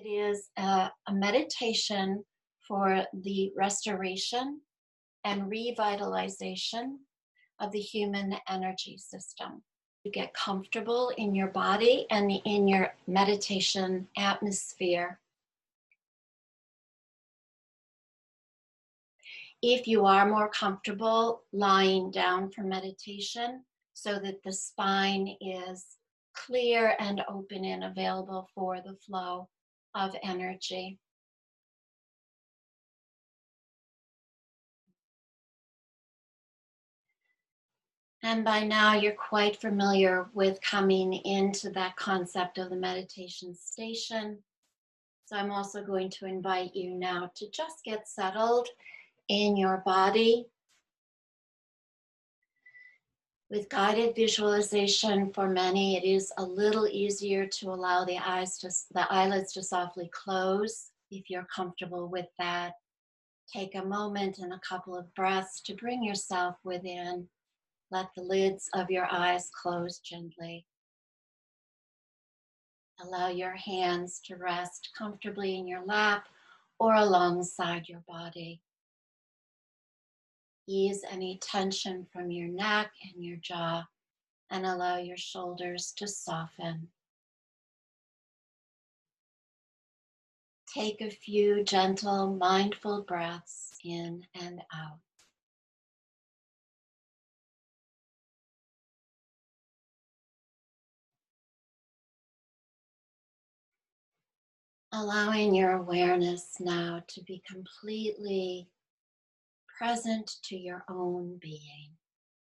It is a meditation for the restoration and revitalization of the human energy system. You get comfortable in your body and in your meditation atmosphere. If you are more comfortable lying down for meditation so that the spine is clear and open and available for the flow of energy. And by now, you're quite familiar with coming into that concept of the meditation station. So I'm also going to invite you now to just get settled in your body. With guided visualization, for many, it is a little easier to allow the eyelids to softly close if you're comfortable with that. Take a moment and a couple of breaths to bring yourself within. Let the lids of your eyes close gently. Allow your hands to rest comfortably in your lap or alongside your body. Ease any tension from your neck and your jaw and allow your shoulders to soften. Take a few gentle, mindful breaths in and out. Allowing your awareness now to be completely present to your own being.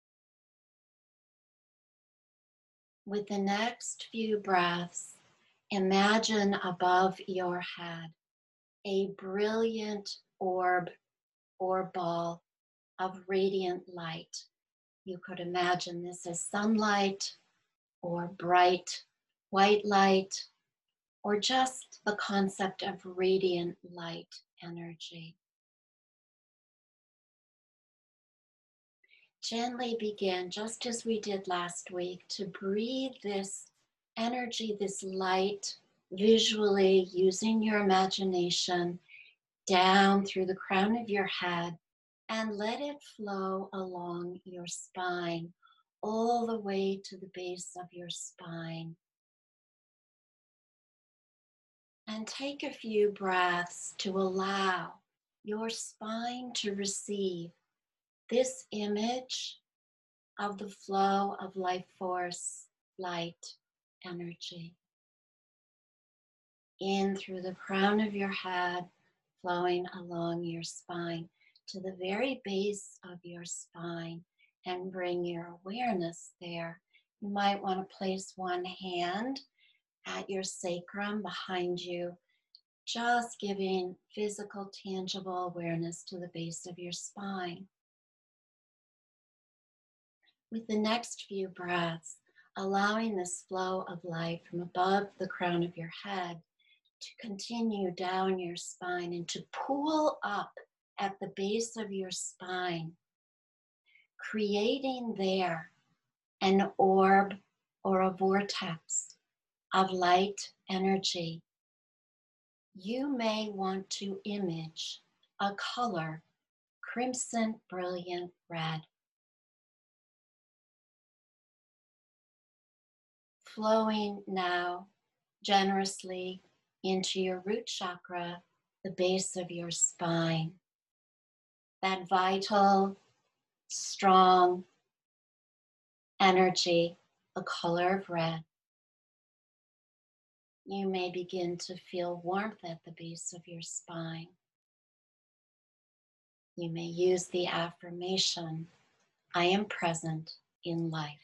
With the next few breaths, imagine above your head a brilliant orb or ball of radiant light. You could imagine this as sunlight or bright white light or just the concept of radiant light energy. Gently begin, just as we did last week, to breathe this energy, this light, visually using your imagination down through the crown of your head and let it flow along your spine, all the way to the base of your spine. And take a few breaths to allow your spine to receive this image of the flow of life force, light, energy. In through the crown of your head, flowing along your spine to the very base of your spine, and bring your awareness there. You might want to place one hand at your sacrum behind you, just giving physical, tangible awareness to the base of your spine. With the next few breaths, allowing this flow of light from above the crown of your head to continue down your spine and to pool up at the base of your spine, creating there an orb or a vortex of light energy. You may want to image a color, crimson, brilliant red, flowing now generously into your root chakra, the base of your spine. That vital, strong energy, the color of red. You may begin to feel warmth at the base of your spine. You may use the affirmation, I am present in life.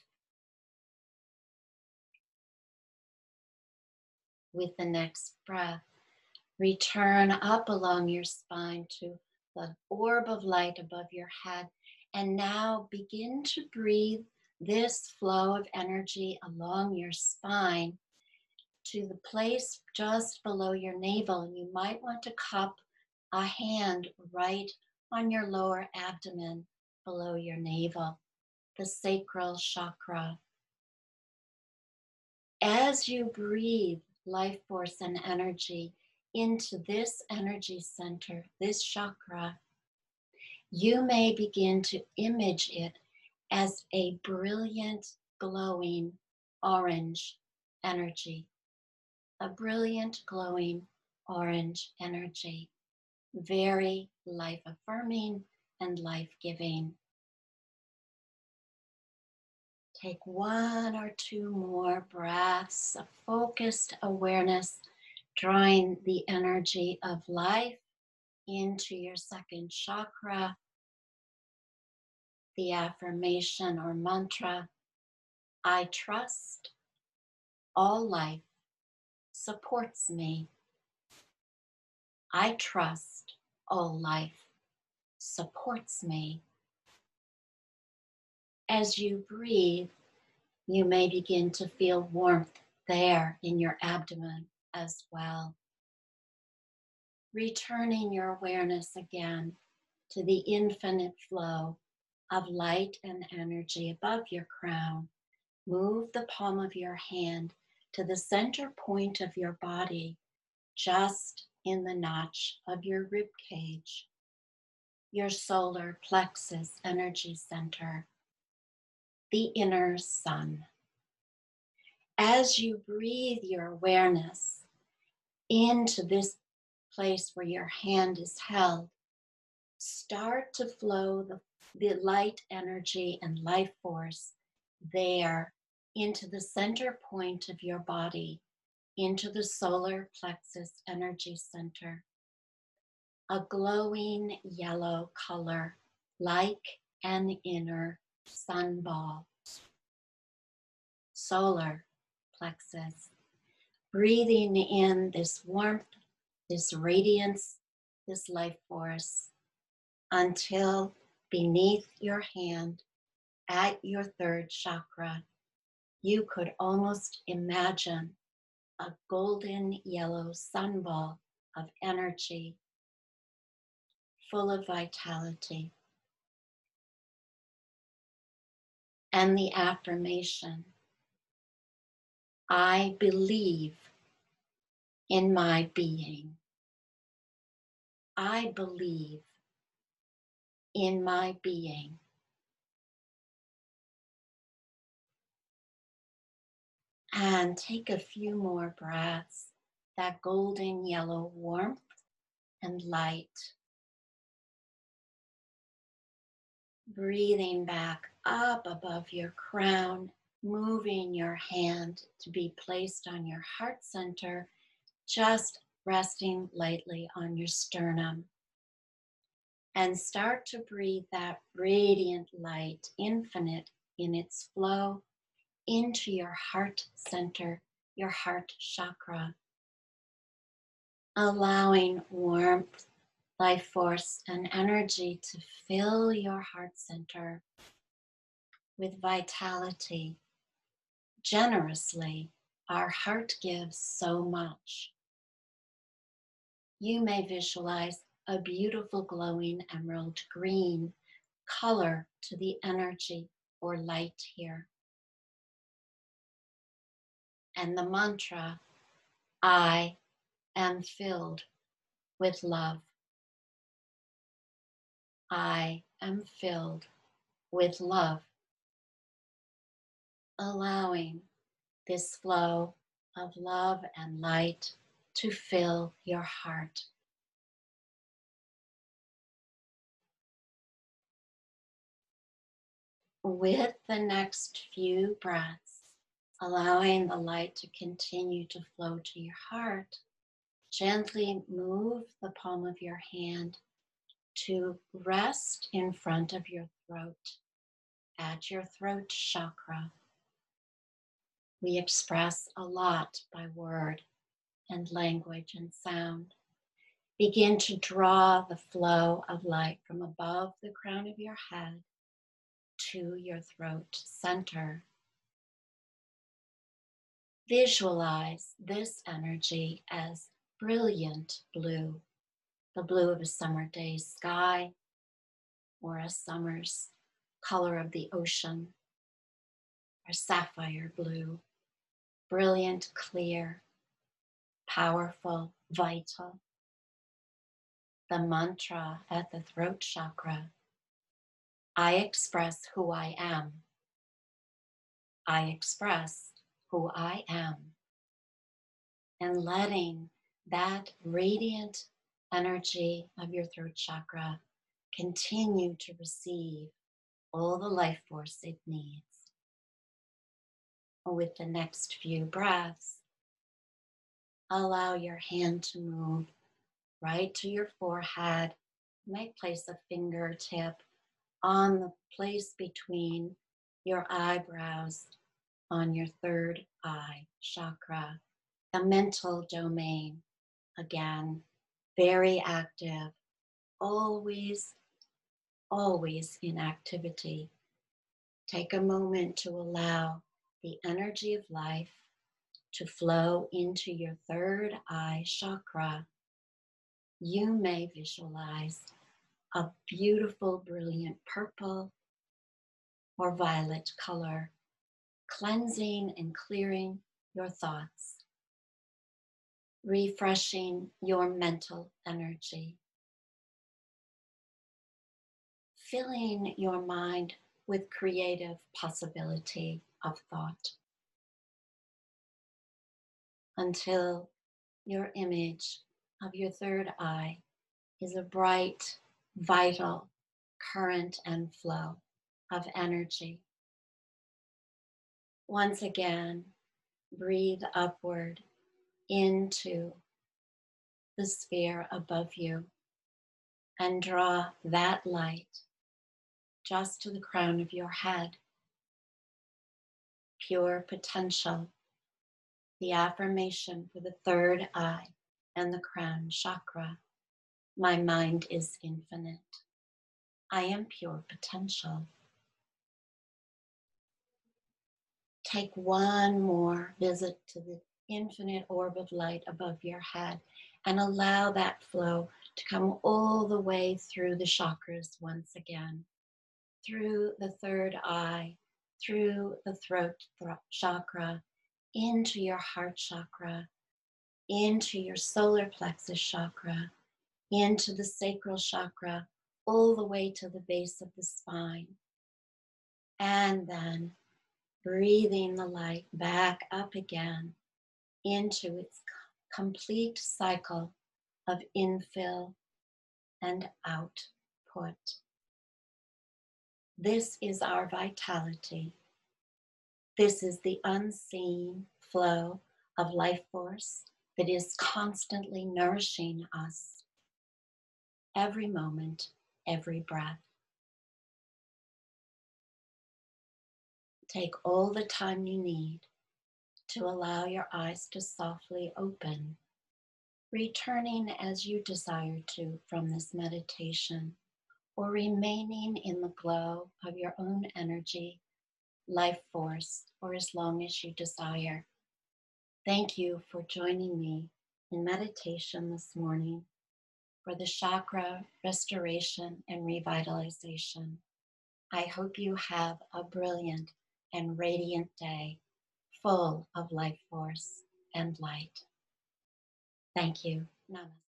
With the next breath, return up along your spine to the orb of light above your head, and now begin to breathe this flow of energy along your spine to the place just below your navel. And you might want to cup a hand right on your lower abdomen below your navel, the sacral chakra. As you breathe life force and energy into this energy center, this chakra, you may begin to image it as a brilliant, glowing orange energy, a brilliant, glowing orange energy, very life affirming and life giving. Take one or two more breaths of focused awareness, drawing the energy of life into your second chakra. The affirmation or mantra, I trust all life supports me. I trust all life supports me. As you breathe, you may begin to feel warmth there in your abdomen as well. Returning your awareness again to the infinite flow of light and energy above your crown. Move the palm of your hand to the center point of your body, just in the notch of your rib cage, your solar plexus energy center, the inner sun. As you breathe your awareness into this place where your hand is held, start to flow the light energy and life force there into the center point of your body, into the solar plexus energy center. A glowing yellow color, like an inner sun ball. Solar plexus. Breathing in this warmth, this radiance, this life force, until beneath your hand, at your third chakra, you could almost imagine a golden yellow sunball of energy, full of vitality. And the affirmation, I believe in my being. I believe in my being. And take a few more breaths, that golden yellow warmth and light. Breathing back up above your crown, moving your hand to be placed on your heart center, just resting lightly on your sternum. And start to breathe that radiant light, infinite in its flow, into your heart center, your heart chakra, allowing warmth, life force, and energy to fill your heart center with vitality. Generously, our heart gives so much. You may visualize a beautiful glowing emerald green color to the energy or light here. And the mantra, I am filled with love. I am filled with love. Allowing this flow of love and light to fill your heart. With the next few breaths, allowing the light to continue to flow to your heart, gently move the palm of your hand to rest in front of your throat, at your throat chakra. We express a lot by word and language and sound. Begin to draw the flow of light from above the crown of your head to your throat center. Visualize this energy as brilliant blue, the blue of a summer day's sky or a summer's color of the ocean, or sapphire blue, brilliant, clear, powerful, vital. The mantra at the throat chakra: I express who I am. I express who I am. And letting that radiant energy of your throat chakra continue to receive all the life force it needs. With the next few breaths, allow your hand to move right to your forehead. You might place a fingertip on the place between your eyebrows on your third eye chakra, the mental domain. Again, very active, always, always in activity. Take a moment to allow the energy of life to flow into your third eye chakra. You may visualize a beautiful, brilliant purple or violet color, cleansing and clearing your thoughts, refreshing your mental energy, filling your mind with creative possibility of thought until your image of your third eye is a bright, vital current and flow of energy. Once again, breathe upward into the sphere above you and draw that light just to the crown of your head. Pure potential, the affirmation for the third eye and the crown chakra. My mind is infinite. I am pure potential. Take one more visit to the infinite orb of light above your head and allow that flow to come all the way through the chakras once again, through the third eye, through the throat chakra, into your heart chakra, into your solar plexus chakra, into the sacral chakra, all the way to the base of the spine. And then breathing the light back up again into its complete cycle of infill and output. This is our vitality. This is the unseen flow of life force that is constantly nourishing us every moment, every breath. Take all the time you need to allow your eyes to softly open, returning as you desire to from this meditation, or remaining in the glow of your own energy, life force, for as long as you desire. Thank you for joining me in meditation this morning for the chakra restoration and revitalization. I hope you have a brilliant and radiant day full of life force and light. Thank you. Namaste.